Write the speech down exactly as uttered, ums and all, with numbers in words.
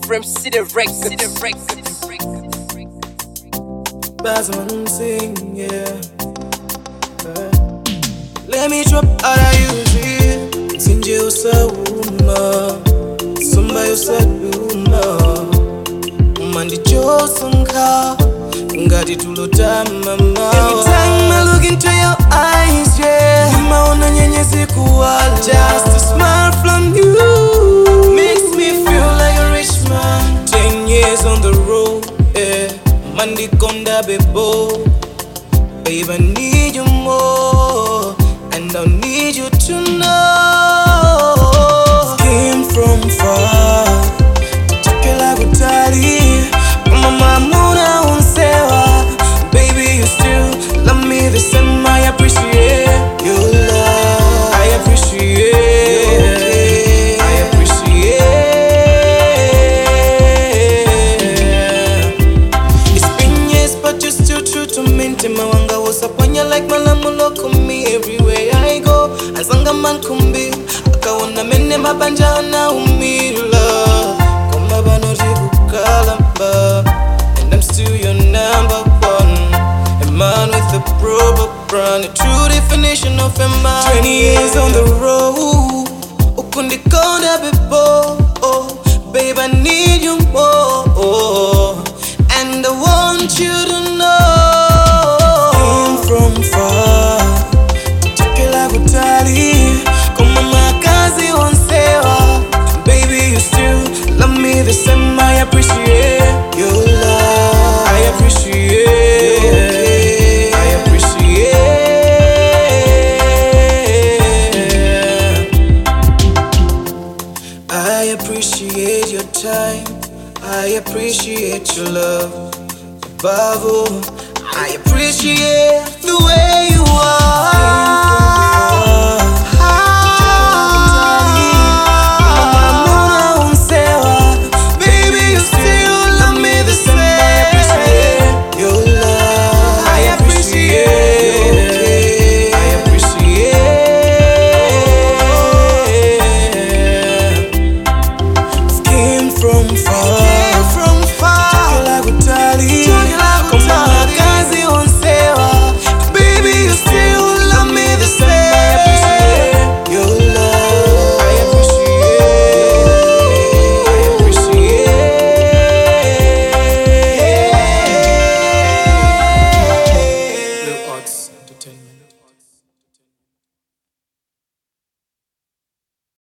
From City Rex, City Rex, City Rex. That's what I'm saying, yeah. Uh, Let me drop out of you. Sinje usawuma, sumba usaduma. Mandi chosunga, ngati tulotama mawa. Every time I look into your eyes, yeah, nimaona nyenyezi kuwala. Just a smile from you makes me feel like a rich man. Ten years on the road, yeah. Mandi konda bebo. Babe, I need you more, and I need you to know. Came from far, chakela kutali, mama muna unsewa. Baby, you still love me the same. I appreciate your love. I appreciate. I appreciate. It's been years, but you're still true to me. Mawanga was upon you like malamulo kumi everywhere I go. Azanga man kumbi, akaona mene mabanja na umila. Koma bano jibu kalamba, and I'm still your number one. A man with a proper brand, a true definition of a man. Twenty years on the road, ukundi konda bebo. Oh, babe, I need you more, oh, and I want you to know. From far, chakela kutali, kama makazi onsewa. Baby, you still love me the same. I appreciate your love. I appreciate. I appreciate. I appreciate your time. I appreciate your love. Above all, I appreciate the way you are.